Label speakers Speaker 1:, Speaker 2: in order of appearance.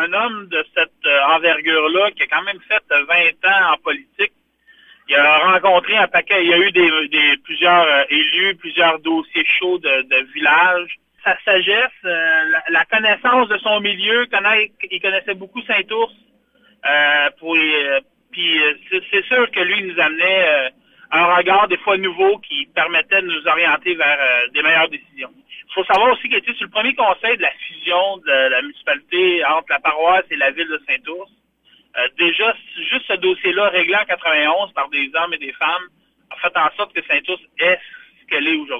Speaker 1: un homme de cette envergure-là, qui a quand même fait 20 ans en politique, il a rencontré un paquet, il y a eu plusieurs élus, plusieurs dossiers chauds de villages. Sa sagesse, la connaissance de son milieu, il connaissait beaucoup Saint-Ours. Puis c'est sûr que lui nous amenait un regard des fois nouveau qui permettait de nous orienter vers des meilleures décisions. Il faut savoir aussi qu'il était sur le premier conseil de la fusion de la municipalité entre la paroisse et la ville de Saint-Ours. Déjà, juste ce dossier-là, réglé en 91 par des hommes et des femmes, a fait en sorte que Saint-Ours est ce qu'elle est aujourd'hui.